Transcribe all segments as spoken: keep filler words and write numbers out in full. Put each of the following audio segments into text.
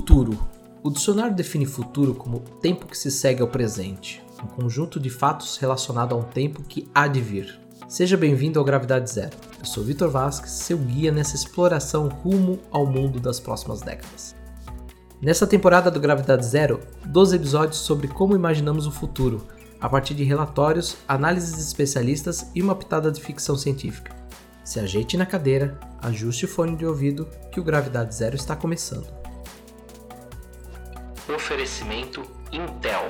Futuro. O dicionário define futuro como tempo que se segue ao presente, um conjunto de fatos relacionado a um tempo que há de vir. Seja bem-vindo ao Gravidade Zero. Eu sou Vitor Vasques, seu guia nessa exploração rumo ao mundo das próximas décadas. Nessa temporada do Gravidade Zero, doze episódios sobre como imaginamos o futuro, a partir de relatórios, análises de especialistas e uma pitada de ficção científica. Se ajeite na cadeira, ajuste o fone de ouvido, que o Gravidade Zero está começando. Oferecimento Intel.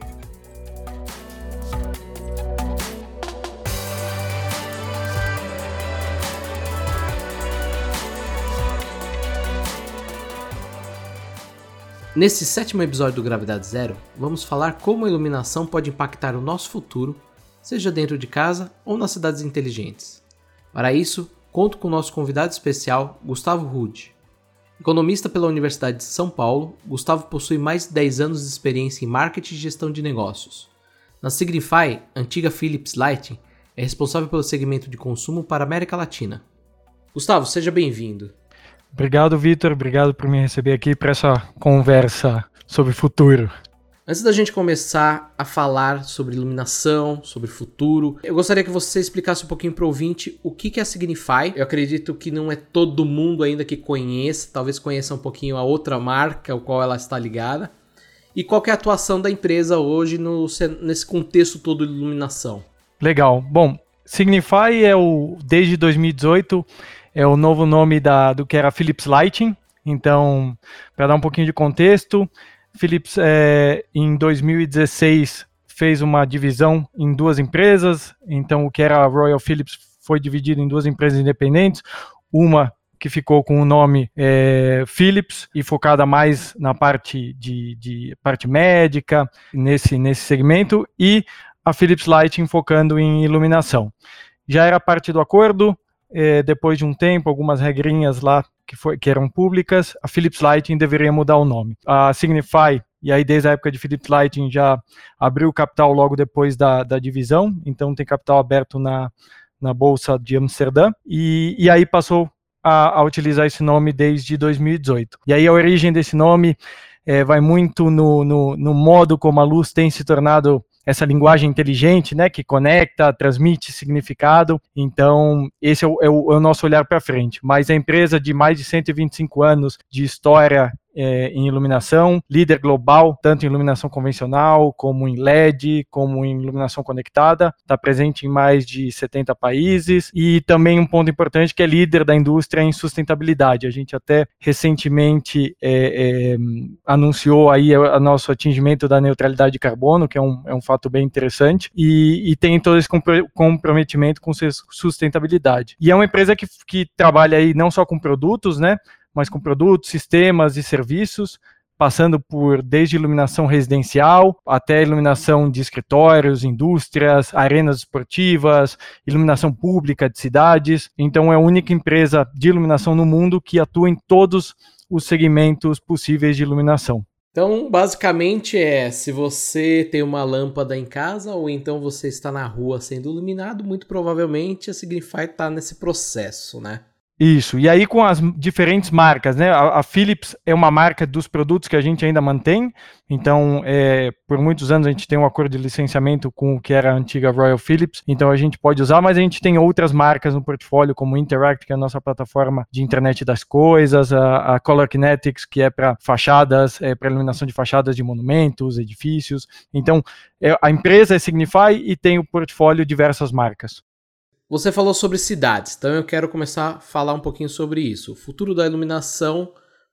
Nesse sétimo episódio do Gravidade Zero, vamos falar como a iluminação pode impactar o nosso futuro, seja dentro de casa ou nas cidades inteligentes. Para isso, conto com o nosso convidado especial, Gustavo Rude. Economista pela Universidade de São Paulo, Gustavo possui mais de dez anos de experiência em marketing e gestão de negócios. Na Signify, antiga Philips Lighting, é responsável pelo segmento de consumo para a América Latina. Gustavo, seja bem-vindo. Obrigado, Vitor. Obrigado por me receber aqui para essa conversa sobre futuro. Antes da gente começar a falar sobre iluminação, sobre futuro, eu gostaria que você explicasse um pouquinho para o ouvinte o que é a Signify. Eu acredito que não é todo mundo ainda que conheça, talvez conheça um pouquinho a outra marca ao qual ela está ligada. E qual que é a atuação da empresa hoje no, nesse contexto todo de iluminação? Legal. Bom, Signify é o, desde dois mil e dezoito, é o novo nome da, do que era Philips Lighting. Então, para dar um pouquinho de contexto, Philips, é, em dois mil e dezesseis, fez uma divisão em duas empresas. Então, o que era a Royal Philips foi dividido em duas empresas independentes. Uma que ficou com o nome é, Philips e focada mais na parte, de, de, parte médica, nesse, nesse segmento, e a Philips Lighting focando em iluminação. Já era parte do acordo. É, depois de um tempo, algumas regrinhas lá que, foi, que eram públicas, a Philips Lighting deveria mudar o nome. A Signify, e aí desde a época de Philips Lighting, já abriu capital logo depois da, da divisão, então tem capital aberto na, na Bolsa de Amsterdã, e, e aí passou a, a utilizar esse nome desde dois mil e dezoito. E aí a origem desse nome é, vai muito no, no, no modo como a luz tem se tornado essa linguagem inteligente, né, que conecta, transmite significado. Então, esse é o, é o, é o nosso olhar para frente. Mas a empresa de mais de cento e vinte e cinco anos de história é, em iluminação, líder global, tanto em iluminação convencional, como em L E D, como em iluminação conectada, está presente em mais de setenta países, e também um ponto importante que é líder da indústria em sustentabilidade. A gente até recentemente é, é, anunciou aí o nosso atingimento da neutralidade de carbono, que é um, é um fato bem interessante, e, e tem todo esse comprometimento com sustentabilidade. E é uma empresa que, que trabalha aí não só com produtos, né, mas com produtos, sistemas e serviços, passando por desde iluminação residencial até iluminação de escritórios, indústrias, arenas esportivas, iluminação pública de cidades. Então é a única empresa de iluminação no mundo que atua em todos os segmentos possíveis de iluminação. Então, basicamente é, se você tem uma lâmpada em casa ou então você está na rua sendo iluminado, muito provavelmente a Signify está nesse processo, né? Isso, e aí com as diferentes marcas, né? A, a Philips é uma marca dos produtos que a gente ainda mantém, então é, por muitos anos a gente tem um acordo de licenciamento com o que era a antiga Royal Philips, então a gente pode usar, mas a gente tem outras marcas no portfólio, como Interact, que é a nossa plataforma de internet das coisas, a, a Color Kinetics, que é para fachadas, é para iluminação de fachadas de monumentos, edifícios. Então é, a empresa é Signify e tem o portfólio diversas marcas. Você falou sobre cidades, então eu quero começar a falar um pouquinho sobre isso. O futuro da iluminação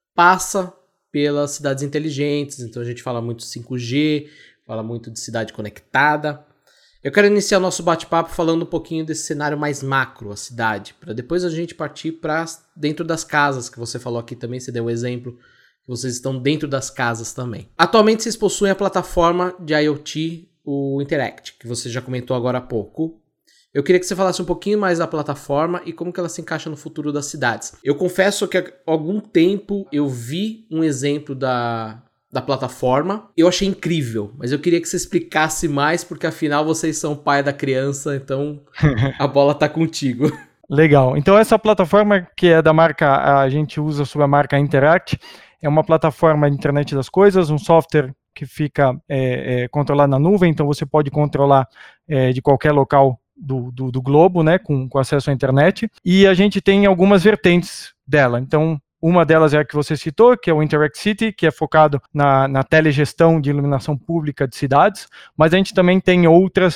passa pelas cidades inteligentes, então a gente fala muito de cinco G, fala muito de cidade conectada. Eu quero iniciar o nosso bate-papo falando um pouquinho desse cenário mais macro, a cidade, para depois a gente partir para dentro das casas, que você falou aqui também, você deu um exemplo, que vocês estão dentro das casas também. Atualmente vocês possuem a plataforma de IoT, o Interact, que você já comentou agora há pouco. Eu queria que você falasse um pouquinho mais da plataforma e como que ela se encaixa no futuro das cidades. Eu confesso que há algum tempo eu vi um exemplo da, da plataforma. Eu achei incrível, mas eu queria que você explicasse mais, porque afinal vocês são pai da criança, então a bola tá contigo. Legal. Então essa plataforma que é da marca, a gente usa sob a marca Interact, é uma plataforma de internet das coisas, um software que fica é, é, controlado na nuvem, então você pode controlar é, de qualquer local do, do, do globo, né, com, com acesso à internet, e a gente tem algumas vertentes dela. Então, uma delas é a que você citou, que é o Interact City, que é focado na, na telegestão de iluminação pública de cidades, mas a gente também tem outras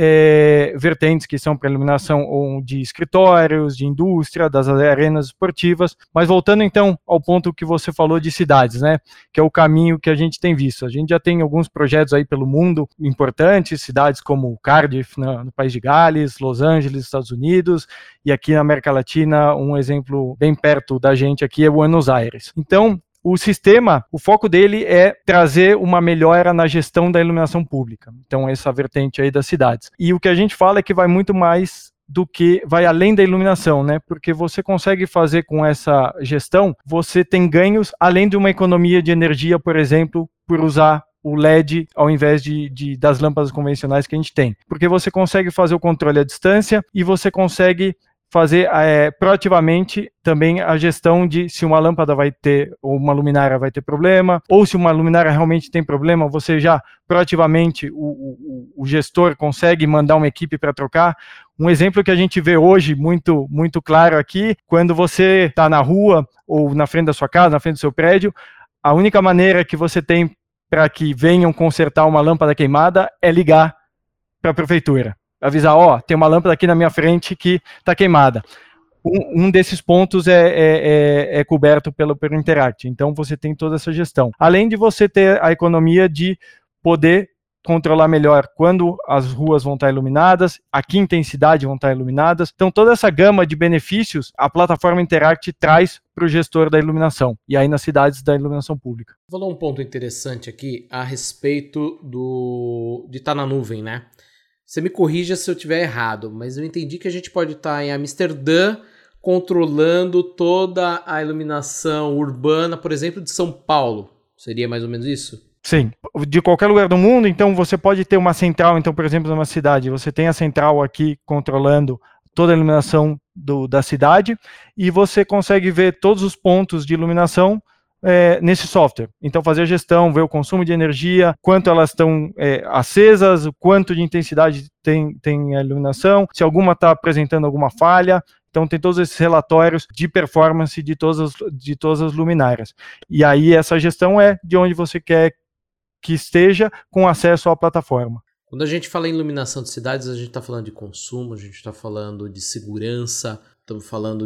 é, vertentes que são para iluminação de escritórios, de indústria, das arenas esportivas. Mas voltando então ao ponto que você falou de cidades, né, que é o caminho que a gente tem visto. A gente já tem alguns projetos aí pelo mundo importantes, cidades como Cardiff, no, no país de Gales, Los Angeles, Estados Unidos, e aqui na América Latina, um exemplo bem perto da gente aqui é Buenos Aires. Então, o sistema, o foco dele é trazer uma melhora na gestão da iluminação pública. Então, essa vertente aí das cidades. E o que a gente fala é que vai muito mais do que, vai além da iluminação, né? Porque você consegue fazer com essa gestão, você tem ganhos além de uma economia de energia, por exemplo, por usar o L E D ao invés de, de, das lâmpadas convencionais que a gente tem. Porque você consegue fazer o controle à distância e você consegue fazer é, proativamente também a gestão de se uma lâmpada vai ter, ou uma luminária vai ter problema, ou se uma luminária realmente tem problema, você já proativamente, o, o, o gestor consegue mandar uma equipe para trocar. Um exemplo que a gente vê hoje muito, muito claro aqui, quando você está na rua, ou na frente da sua casa, na frente do seu prédio, a única maneira que você tem para que venham consertar uma lâmpada queimada é ligar para a prefeitura. Avisar, ó, tem uma lâmpada aqui na minha frente que está queimada. Um, um desses pontos é, é, é, é coberto pelo, pelo Interact. Então, você tem toda essa gestão. Além de você ter a economia de poder controlar melhor quando as ruas vão estar iluminadas, a que intensidade vão estar iluminadas. Então, toda essa gama de benefícios, a plataforma Interact traz para o gestor da iluminação. E aí, nas cidades da iluminação pública. Falou um ponto interessante aqui a respeito do de estar na nuvem, né? Você me corrija se eu estiver errado, mas eu entendi que a gente pode estar em Amsterdã controlando toda a iluminação urbana, por exemplo, de São Paulo. Seria mais ou menos isso? Sim, de qualquer lugar do mundo. Então você pode ter uma central, então, por exemplo, numa cidade, você tem a central aqui controlando toda a iluminação do, da cidade e você consegue ver todos os pontos de iluminação É, nesse software. Então fazer a gestão, ver o consumo de energia, quanto elas estão é, acesas, o quanto de intensidade tem, tem a iluminação, se alguma está apresentando alguma falha. Então tem todos esses relatórios de performance de todas as, de todas as luminárias. E aí essa gestão é de onde você quer que esteja com acesso à plataforma. Quando a gente fala em iluminação de cidades, a gente está falando de consumo, a gente está falando de segurança, estamos falando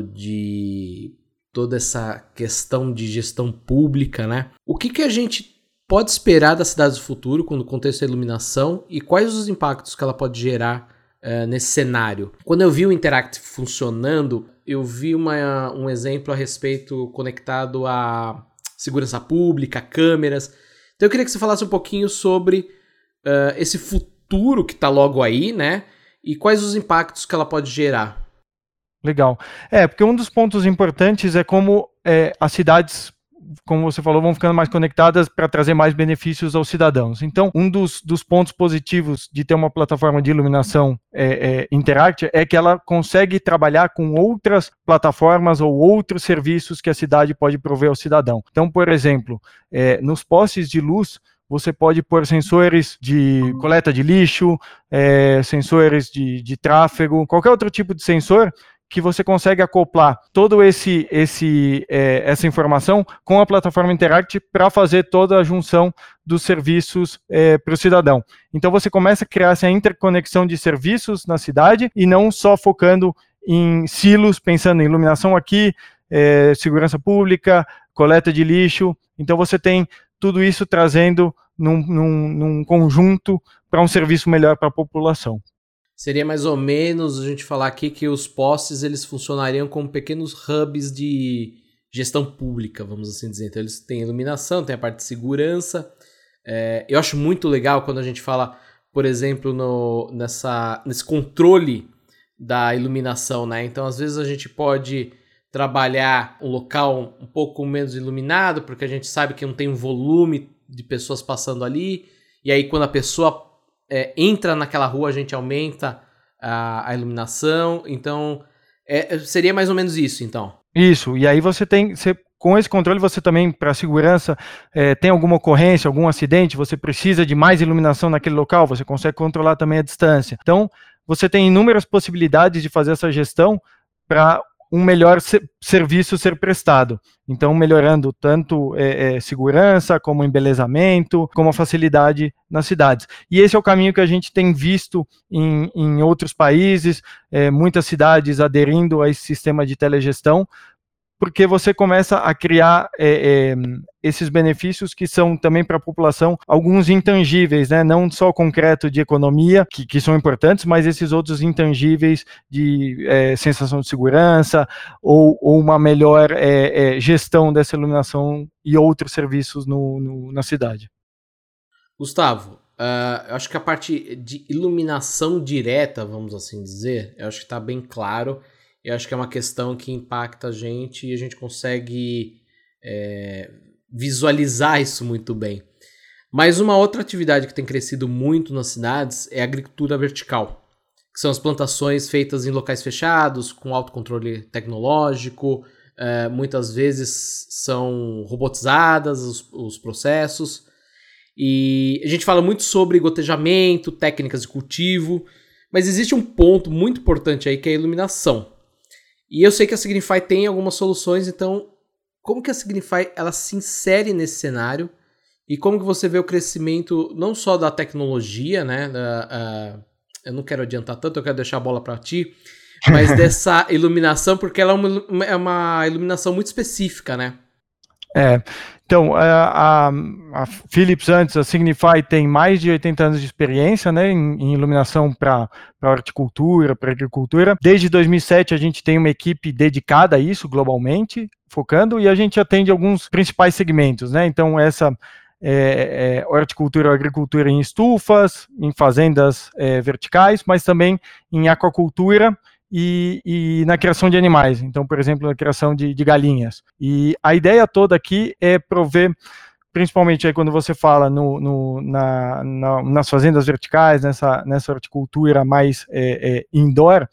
de toda essa questão de gestão pública, né? O que, que a gente pode esperar das cidades do futuro quando o contexto é iluminação e quais os impactos que ela pode gerar uh, nesse cenário? Quando eu vi o Interact funcionando, eu vi uma, um exemplo a respeito conectado à segurança pública, câmeras. Então eu queria que você falasse um pouquinho sobre uh, esse futuro que está logo aí, né? E quais os impactos que ela pode gerar. Legal. É, porque um dos pontos importantes é como é, as cidades, como você falou, vão ficando mais conectadas para trazer mais benefícios aos cidadãos. Então, um dos, dos pontos positivos de ter uma plataforma de iluminação é, é, Interact é que ela consegue trabalhar com outras plataformas ou outros serviços que a cidade pode prover ao cidadão. Então, por exemplo, é, nos postes de luz, você pode pôr sensores de coleta de lixo, é, sensores de, de tráfego, qualquer outro tipo de sensor que você consegue acoplar todo esse, esse é, essa informação com a plataforma Interact para fazer toda a junção dos serviços é, para o cidadão. Então você começa a criar essa interconexão de serviços na cidade e não só focando em silos, pensando em iluminação aqui, é, segurança pública, coleta de lixo. Então você tem tudo isso trazendo num, num, num conjunto para um serviço melhor para a população. Seria mais ou menos a gente falar aqui que os postes eles funcionariam como pequenos hubs de gestão pública, vamos assim dizer. Então eles têm iluminação, tem a parte de segurança. É, eu acho muito legal quando a gente fala, por exemplo, no, nessa, nesse controle da iluminação, né? Então às vezes a gente pode trabalhar um local um pouco menos iluminado, porque a gente sabe que não tem um volume de pessoas passando ali, e aí quando a pessoa É, entra naquela rua, a gente aumenta a, a iluminação. Então, é, seria mais ou menos isso, então. Isso, e aí você tem, você com esse controle você também, para segurança, é, tem alguma ocorrência, algum acidente, você precisa de mais iluminação naquele local, você consegue controlar também a distância. Então, você tem inúmeras possibilidades de fazer essa gestão para um melhor ser, serviço ser prestado. Então, melhorando tanto é, é, segurança, como embelezamento, como a facilidade nas cidades. E esse é o caminho que a gente tem visto em, em outros países, é, muitas cidades aderindo a esse sistema de telegestão, porque você começa a criar é, é, esses benefícios que são também para a população alguns intangíveis, né? Não só concreto de economia, que, que são importantes, mas esses outros intangíveis de é, sensação de segurança ou, ou uma melhor é, é, gestão dessa iluminação e outros serviços no, no, na cidade. Gustavo, uh, eu acho que a parte de iluminação direta, vamos assim dizer, eu acho que está bem claro. Eu acho que é uma questão que impacta a gente e a gente consegue é, visualizar isso muito bem. Mas uma outra atividade que tem crescido muito nas cidades é a agricultura vertical, que são as plantações feitas em locais fechados, com autocontrole tecnológico, é, muitas vezes são robotizadas os, os processos. E a gente fala muito sobre gotejamento, técnicas de cultivo, mas existe um ponto muito importante aí que é a iluminação. E eu sei que a Signify tem algumas soluções, então como que a Signify ela se insere nesse cenário e como que você vê o crescimento não só da tecnologia, né? Da, uh, eu não quero adiantar tanto, eu quero deixar a bola para ti, mas dessa iluminação, porque ela é uma, é uma iluminação muito específica, né? É, então, a, a, a Philips antes, a Signify tem mais de oitenta anos de experiência, né, em, em iluminação para horticultura, para agricultura. Desde dois mil e sete a gente tem uma equipe dedicada a isso globalmente, focando, e a gente atende alguns principais segmentos, né, então essa é, é, horticultura ou agricultura em estufas, em fazendas é, verticais, mas também em aquacultura, E, e na criação de animais, então, por exemplo, na criação de, de galinhas. E a ideia toda aqui é prover, principalmente aí quando você fala no, no, na, na, nas fazendas verticais, nessa, nessa horticultura mais é, é, indoor,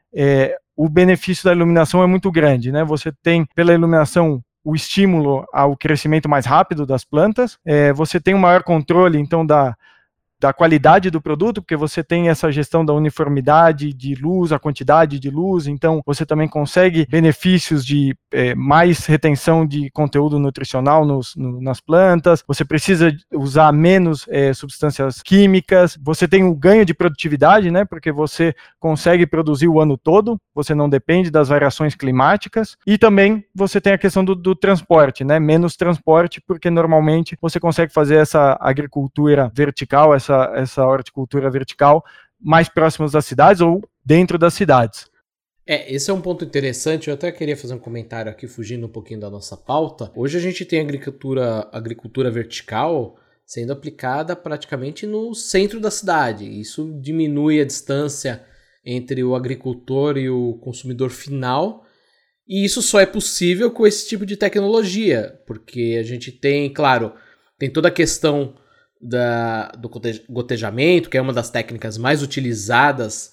é, o benefício da iluminação é muito grande, né? Você tem, pela iluminação, o estímulo ao crescimento mais rápido das plantas, é, você tem um maior controle, então, da da qualidade do produto, porque você tem essa gestão da uniformidade de luz, a quantidade de luz, então você também consegue benefícios de é, mais retenção de conteúdo nutricional nos, no, nas plantas, você precisa usar menos é, substâncias químicas, você tem o ganho de produtividade, né, porque você consegue produzir o ano todo, você não depende das variações climáticas, e também você tem a questão do, do transporte, né, menos transporte, porque normalmente você consegue fazer essa agricultura vertical, essa Essa, essa horticultura vertical mais próximas das cidades ou dentro das cidades. É, esse é um ponto interessante. Eu até queria fazer um comentário aqui, fugindo um pouquinho da nossa pauta. Hoje a gente tem agricultura, agricultura vertical sendo aplicada praticamente no centro da cidade. Isso diminui a distância entre o agricultor e o consumidor final. E isso só é possível com esse tipo de tecnologia, porque a gente tem, claro, tem toda a questão Da, do gotejamento, que é uma das técnicas mais utilizadas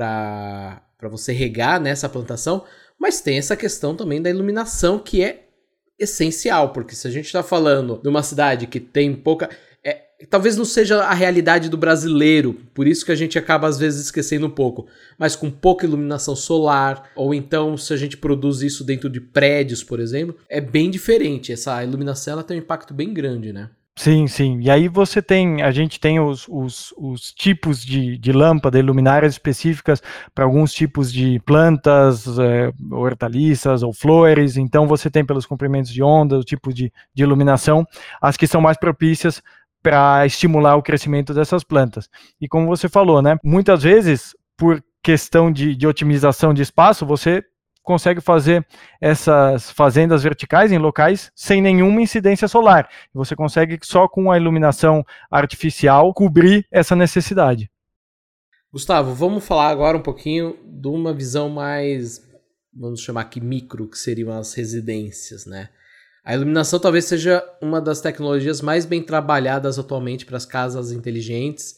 para você regar nessa plantação, mas tem essa questão também da iluminação, que é essencial, porque se a gente está falando de uma cidade que tem pouca... É, talvez não seja a realidade do brasileiro, por isso que a gente acaba às vezes esquecendo um pouco, mas com pouca iluminação solar, ou então se a gente produz isso dentro de prédios, por exemplo, é bem diferente. Essa iluminação ela tem um impacto bem grande, né? Sim, sim. E aí você tem, a gente tem os, os, os tipos de, de lâmpada, luminárias específicas para alguns tipos de plantas, é, hortaliças ou flores. Então você tem pelos comprimentos de onda, o tipo de, de iluminação, as que são mais propícias para estimular o crescimento dessas plantas. E como você falou, né, muitas vezes, por questão de, de otimização de espaço, você consegue fazer essas fazendas verticais em locais sem nenhuma incidência solar. Você consegue só com a iluminação artificial cobrir essa necessidade. Gustavo, vamos falar agora um pouquinho de uma visão mais, vamos chamar aqui micro, que seriam as residências, né? A iluminação talvez seja uma das tecnologias mais bem trabalhadas atualmente para as casas inteligentes.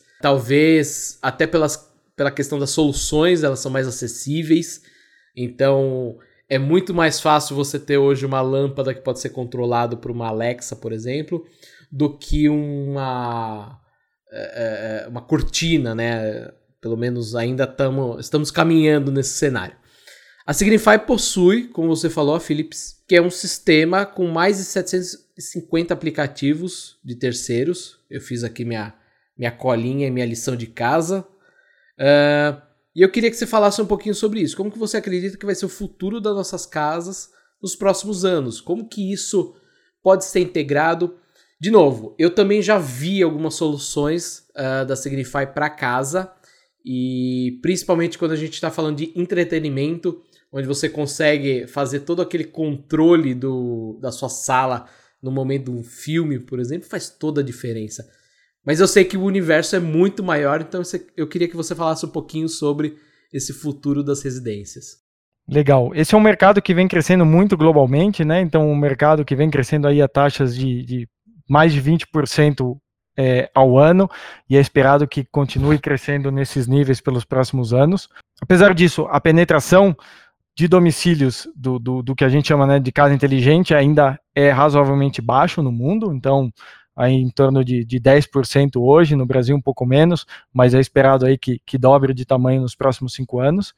Talvez até pelas, pela questão das soluções, elas são mais acessíveis. Então, É muito mais fácil você ter hoje uma lâmpada que pode ser controlada por uma Alexa, por exemplo, do que uma, é, uma cortina, né? Pelo menos ainda tamo, estamos caminhando nesse cenário. A Signify possui, como você falou, a Philips, que é um sistema com mais de setecentos e cinquenta aplicativos de terceiros. Eu fiz aqui minha, minha colinha e minha lição de casa. Uh, e eu queria que você falasse um pouquinho sobre isso. Como que você acredita que vai ser o futuro das nossas casas nos próximos anos? Como que isso pode ser integrado? De novo, eu também já vi algumas soluções uh, da Signify para casa, e principalmente quando a gente está falando de entretenimento, onde você consegue fazer todo aquele controle do, da sua sala no momento de um filme, por exemplo, faz toda a diferença. Mas eu sei que o universo é muito maior, então eu queria que você falasse um pouquinho sobre esse futuro das residências. Legal. Esse é um mercado que vem crescendo muito globalmente, né? Então, um mercado que vem crescendo aí a taxas de, de mais de vinte por cento é, ao ano, e é esperado que continue crescendo nesses níveis pelos próximos anos. Apesar disso, a penetração de domicílios do, do, do que a gente chama, né, de casa inteligente ainda é razoavelmente baixo no mundo, então aí em torno de, de dez por cento hoje, no Brasil um pouco menos, mas é esperado aí que, que dobre de tamanho nos próximos cinco anos.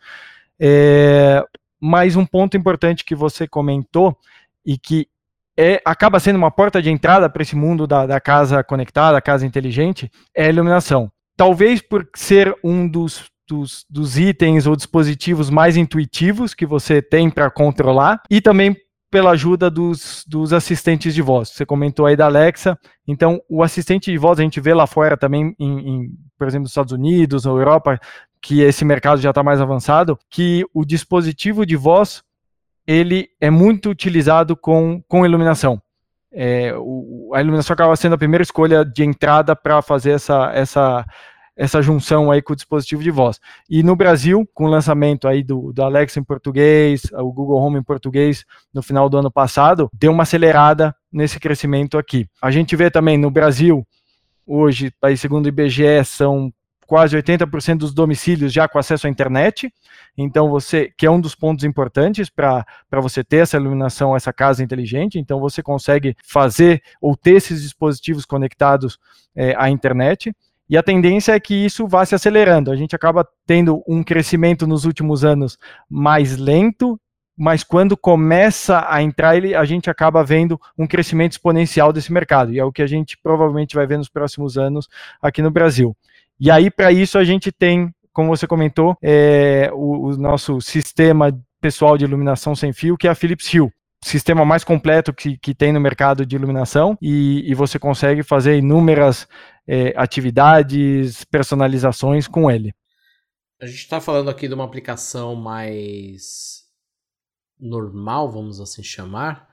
É, mas um ponto importante que você comentou e que é, acaba sendo uma porta de entrada para esse mundo da, da casa conectada, casa inteligente, é a iluminação. Talvez por ser um dos Dos, dos itens ou dispositivos mais intuitivos que você tem para controlar, e também pela ajuda dos, dos assistentes de voz. Você comentou aí da Alexa, então o assistente de voz a gente vê lá fora também, em, em, por exemplo, nos Estados Unidos, na Europa, que esse mercado já está mais avançado, que o dispositivo de voz ele é muito utilizado com, com iluminação. É, o, a iluminação acaba sendo a primeira escolha de entrada para fazer essa, essa essa junção aí com o dispositivo de voz. E no Brasil, com o lançamento aí do, do Alexa em português, o Google Home em português, no final do ano passado, deu uma acelerada nesse crescimento aqui. A gente vê também no Brasil, hoje, aí, segundo o I B G E, são quase oitenta por cento dos domicílios já com acesso à internet, então você, que é um dos pontos importantes para você ter essa iluminação, essa casa inteligente, então você consegue fazer ou ter esses dispositivos conectados é, à internet. E a tendência é que isso vá se acelerando. A gente acaba tendo um crescimento nos últimos anos mais lento, mas quando começa a entrar, ele, a gente acaba vendo um crescimento exponencial desse mercado. E é o que a gente provavelmente vai ver nos próximos anos aqui no Brasil. E aí, para isso, a gente tem, como você comentou, é, o, o nosso sistema pessoal de iluminação sem fio, que é a Philips Hue. Sistema mais completo que, que tem no mercado de iluminação, e, e você consegue fazer inúmeras é, atividades, personalizações com ele. A gente está falando aqui de uma aplicação mais normal, vamos assim chamar,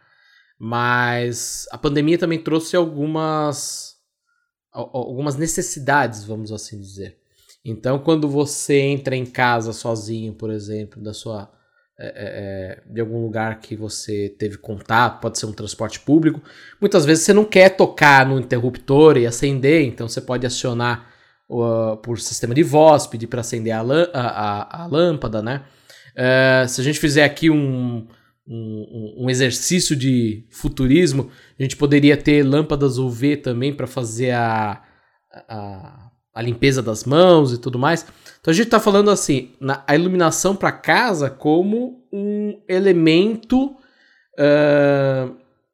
mas a pandemia também trouxe algumas, algumas necessidades, vamos assim dizer. Então, quando você entra em casa sozinho, por exemplo, da sua... É, é, de algum lugar que você teve contato, pode ser um transporte público, muitas vezes você não quer tocar no interruptor e acender, então você pode acionar uh, por sistema de voz, pedir para acender a, lã- a, a, a lâmpada, né? Uh, se a gente fizer aqui um, um, um exercício de futurismo, a gente poderia ter lâmpadas U V também para fazer a, a a limpeza das mãos e tudo mais. Então a gente está falando assim, na, a iluminação para casa como um elemento uh,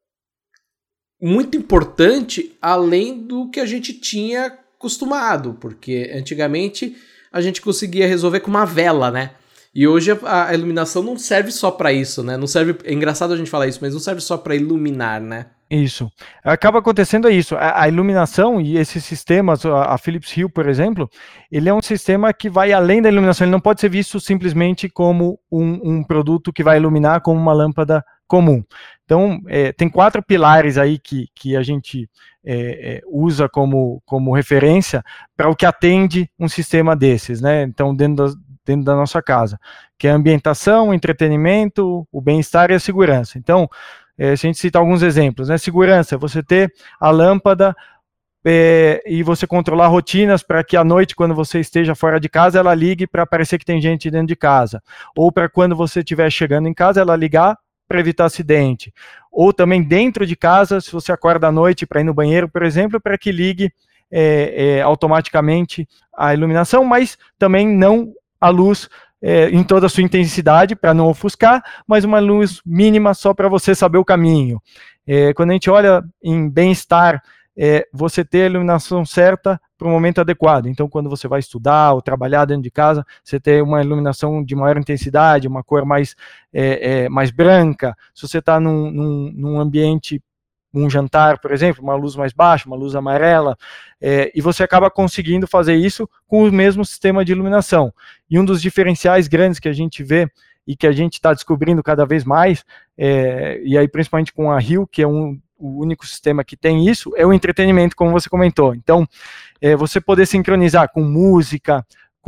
muito importante, além do que a gente tinha acostumado, porque antigamente a gente conseguia resolver com uma vela, né? E hoje a, a iluminação não serve só para isso, né? Não serve, é engraçado a gente falar isso, mas não serve só para iluminar, né? Isso. Acaba acontecendo isso. A, a iluminação e esses sistemas, a, a Philips Hue, por exemplo, ele é um sistema que vai além da iluminação. Ele não pode ser visto simplesmente como um, um produto que vai iluminar como uma lâmpada comum. Então, é, tem quatro pilares aí que, que a gente é, é, usa como, como referência para o que atende um sistema desses, né? Então, dentro das, dentro da nossa casa, que é a ambientação, o entretenimento, o bem-estar e a segurança. Então, é, se a gente citar alguns exemplos, né? Segurança, você ter a lâmpada é, e você controlar rotinas para que à noite, quando você esteja fora de casa, ela ligue para parecer que tem gente dentro de casa. Ou para quando você estiver chegando em casa, ela ligar para evitar acidente. Ou também dentro de casa, se você acorda à noite para ir no banheiro, por exemplo, para que ligue é, é, automaticamente a iluminação, mas também não a luz é, em toda a sua intensidade, para não ofuscar, mas uma luz mínima só para você saber o caminho. É, quando a gente olha em bem-estar, é, você ter a iluminação certa para o momento adequado. Então, quando você vai estudar ou trabalhar dentro de casa, você ter uma iluminação de maior intensidade, uma cor mais, é, é, mais branca. Se você está num, num, num ambiente, um jantar, por exemplo, uma luz mais baixa, uma luz amarela, é, e você acaba conseguindo fazer isso com o mesmo sistema de iluminação. E um dos diferenciais grandes que a gente vê e que a gente está descobrindo cada vez mais, é, e aí principalmente com a Hue, que é um, o único sistema que tem isso, é o entretenimento, como você comentou. Então, é, você poder sincronizar com música,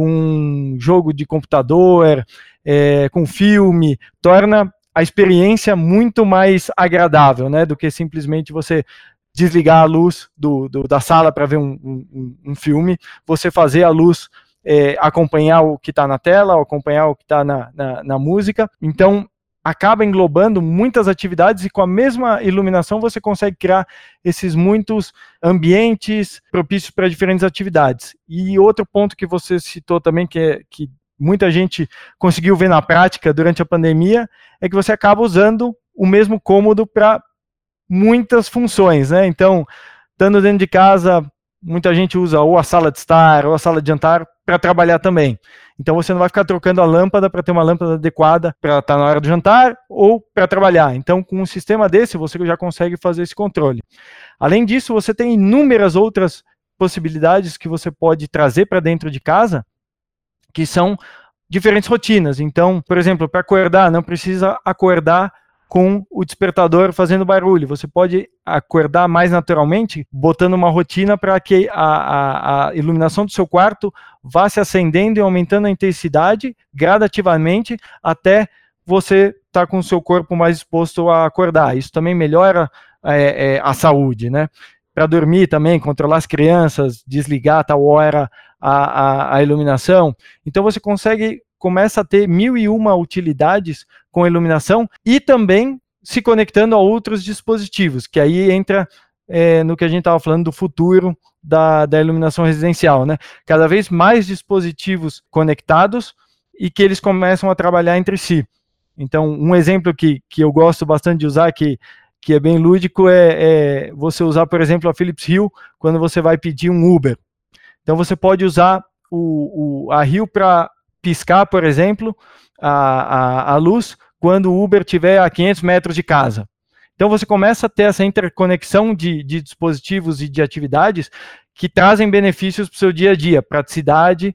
com jogo de computador, é, com filme, torna a experiência muito mais agradável, né, do que simplesmente você desligar a luz do, do, da sala para ver um, um, um filme, você fazer a luz é, acompanhar o que está na tela, acompanhar o que está na, na, na música. Então, acaba englobando muitas atividades e com a mesma iluminação você consegue criar esses muitos ambientes propícios para diferentes atividades. E outro ponto que você citou também, que, é, que muita gente conseguiu ver na prática durante a pandemia, é que você acaba usando o mesmo cômodo para muitas funções, né? Então, estando dentro de casa, muita gente usa ou a sala de estar ou a sala de jantar para trabalhar também. Então você não vai ficar trocando a lâmpada para ter uma lâmpada adequada para estar na hora do jantar ou para trabalhar. Então com um sistema desse você já consegue fazer esse controle. Além disso, você tem inúmeras outras possibilidades que você pode trazer para dentro de casa, que são diferentes rotinas. Então, por exemplo, para acordar, não precisa acordar com o despertador fazendo barulho. Você pode acordar mais naturalmente, botando uma rotina para que a, a, a iluminação do seu quarto vá se acendendo e aumentando a intensidade gradativamente até você estar tá com o seu corpo mais exposto a acordar. Isso também melhora é, é, a saúde, né? Para dormir também, controlar as crianças, desligar a tal hora a, a, a iluminação. Então você consegue começa a ter mil e uma utilidades com a iluminação e também se conectando a outros dispositivos, que aí entra é, no que a gente estava falando do futuro da, da iluminação residencial, né? Cada vez mais dispositivos conectados e que eles começam a trabalhar entre si. Então, um exemplo que, que eu gosto bastante de usar, que, que é bem lúdico, é, é você usar, por exemplo, a Philips Hue quando você vai pedir um Uber. Então, você pode usar o, o, a Hue para piscar, por exemplo, a, a, a luz quando o Uber estiver a quinhentos metros de casa. Então você começa a ter essa interconexão de, de dispositivos e de atividades que trazem benefícios para o seu dia a dia, praticidade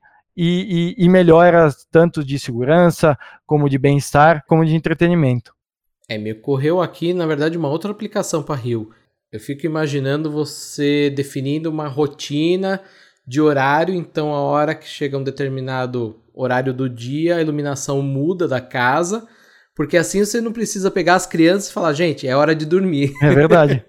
e, e, e melhoras tanto de segurança, como de bem-estar, como de entretenimento. É, me ocorreu aqui, na verdade, uma outra aplicação para Hue. Eu fico imaginando você definindo uma rotina de horário, então a hora que chega um determinado horário do dia, a iluminação muda da casa, porque assim você não precisa pegar as crianças e falar, gente, é hora de dormir. É verdade.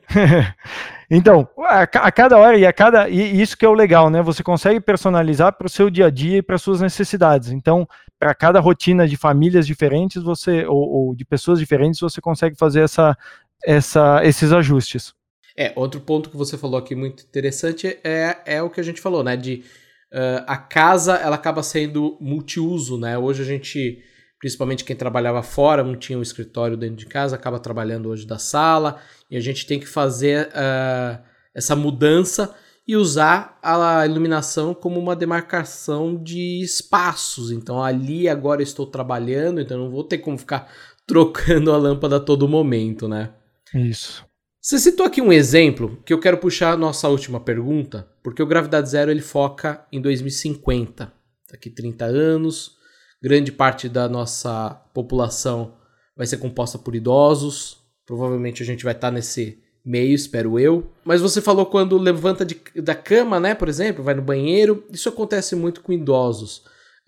Então, a, a cada hora e a cada... E isso que é o legal, né? Você consegue personalizar para o seu dia a dia e para as suas necessidades. Então, para cada rotina de famílias diferentes, você ou, ou de pessoas diferentes, você consegue fazer essa, essa, esses ajustes. É, outro ponto que você falou aqui muito interessante é, é o que a gente falou, né? De uh, a casa, ela acaba sendo multiuso, né? Hoje a gente, principalmente quem trabalhava fora, não tinha um escritório dentro de casa, acaba trabalhando hoje da sala, e a gente tem que fazer uh, essa mudança e usar a iluminação como uma demarcação de espaços. Então ali agora eu estou trabalhando, então eu não vou ter como ficar trocando a lâmpada a todo momento, né? Isso. Você citou aqui um exemplo que eu quero puxar a nossa última pergunta, porque o Gravidade Zero ele foca em dois mil e cinquenta, daqui trinta anos, grande parte da nossa população vai ser composta por idosos, provavelmente a gente vai estar nesse meio, espero eu. Mas você falou quando levanta de, da cama, né, por exemplo, vai no banheiro, isso acontece muito com idosos.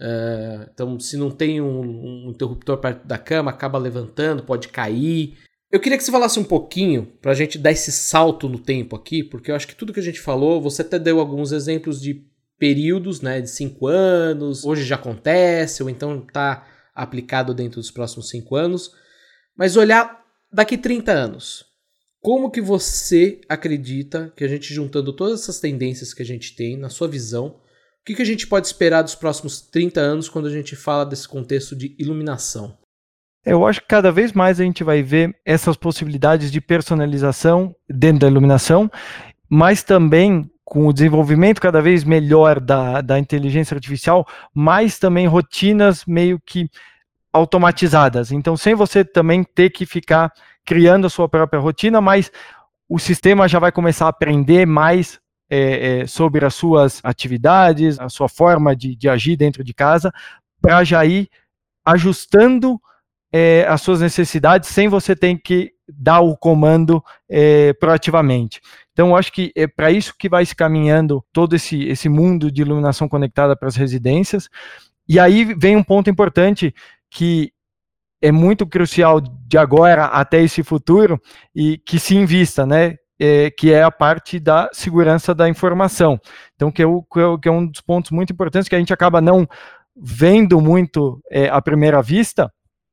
Uh, então, se não tem um, um interruptor perto da cama, acaba levantando, pode cair. Eu queria que você falasse um pouquinho, para a gente dar esse salto no tempo aqui, porque eu acho que tudo que a gente falou, você até deu alguns exemplos de períodos, né, de cinco anos, hoje já acontece, ou então está aplicado dentro dos próximos cinco anos, mas olhar daqui trinta anos. Como que você acredita que a gente, juntando todas essas tendências que a gente tem, na sua visão, o que, que a gente pode esperar dos próximos trinta anos quando a gente fala desse contexto de iluminação? Eu acho que cada vez mais a gente vai ver essas possibilidades de personalização dentro da iluminação, mas também com o desenvolvimento cada vez melhor da, da inteligência artificial, mas também rotinas meio que automatizadas. Então, sem você também ter que ficar criando a sua própria rotina, mas o sistema já vai começar a aprender mais é, é, sobre as suas atividades, a sua forma de, de agir dentro de casa, para já ir ajustando É, as suas necessidades sem você ter que dar o comando é, proativamente. Então, eu acho que é para isso que vai se caminhando todo esse, esse mundo de iluminação conectada para as residências. E aí vem um ponto importante que é muito crucial de agora até esse futuro e que se invista, né? É, que é a parte da segurança da informação. Então, que é, o, que é um dos pontos muito importantes que a gente acaba não vendo muito é, à primeira vista,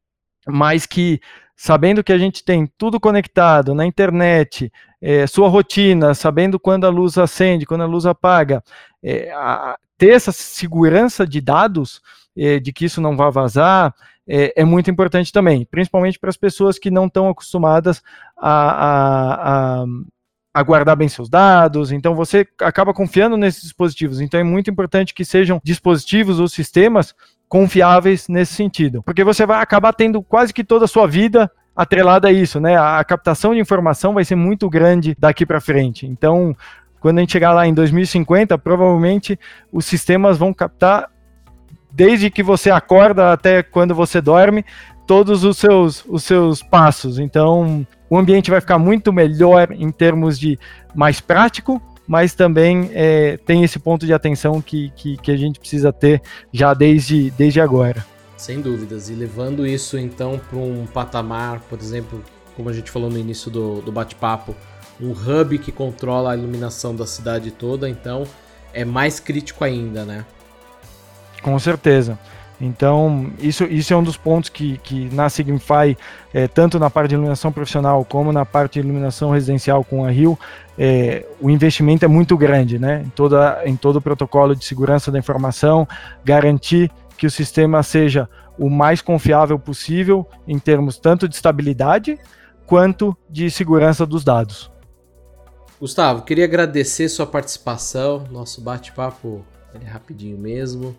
mas que, sabendo que a gente tem tudo conectado na internet, é, sua rotina, sabendo quando a luz acende, quando a luz apaga, é, a, ter essa segurança de dados, é, de que isso não vai vazar, é, é muito importante também, principalmente para as pessoas que não estão acostumadas a, a, a, a guardar bem seus dados. Então você acaba confiando nesses dispositivos, então é muito importante que sejam dispositivos ou sistemas confiáveis nesse sentido, porque você vai acabar tendo quase que toda a sua vida atrelada a isso, né? A captação de informação vai ser muito grande daqui para frente. Então, quando a gente chegar lá em dois mil e cinquenta, provavelmente os sistemas vão captar, desde que você acorda até quando você dorme, todos os seus, os seus passos. Então, o ambiente vai ficar muito melhor em termos de mais prático, mas também é, tem esse ponto de atenção que, que, que a gente precisa ter já desde, desde agora. Sem dúvidas, e levando isso então para um patamar, por exemplo, como a gente falou no início do, do bate-papo, um hub que controla a iluminação da cidade toda, então é mais crítico ainda, né? Com certeza. Então, isso, isso é um dos pontos que, que na Signify, é, tanto na parte de iluminação profissional como na parte de iluminação residencial com a Rio, é, o investimento é muito grande, né? Em, toda, em todo o protocolo de segurança da informação, garantir que o sistema seja o mais confiável possível em termos tanto de estabilidade quanto de segurança dos dados. Gustavo, queria agradecer sua participação, nosso bate-papo é rapidinho mesmo.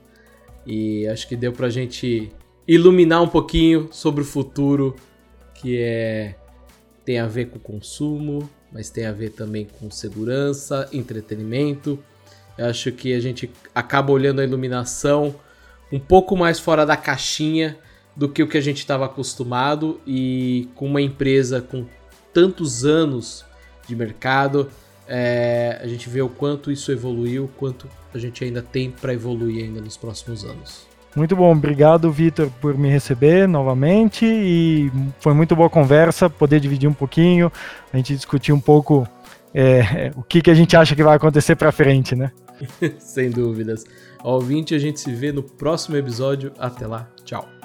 E acho que deu pra gente iluminar um pouquinho sobre o futuro, que é, tem a ver com consumo, mas tem a ver também com segurança, entretenimento. Eu acho que a gente acaba olhando a iluminação um pouco mais fora da caixinha do que o que a gente estava acostumado, e com uma empresa com tantos anos de mercado, é, a gente vê o quanto isso evoluiu, o quanto a gente ainda tem para evoluir ainda nos próximos anos. Muito bom, obrigado, Vitor, por me receber novamente, e foi muito boa conversa, poder dividir um pouquinho, a gente discutir um pouco é, o que, que a gente acha que vai acontecer para frente, né? Sem dúvidas. Ao ouvinte, a gente se vê no próximo episódio. Até lá, tchau.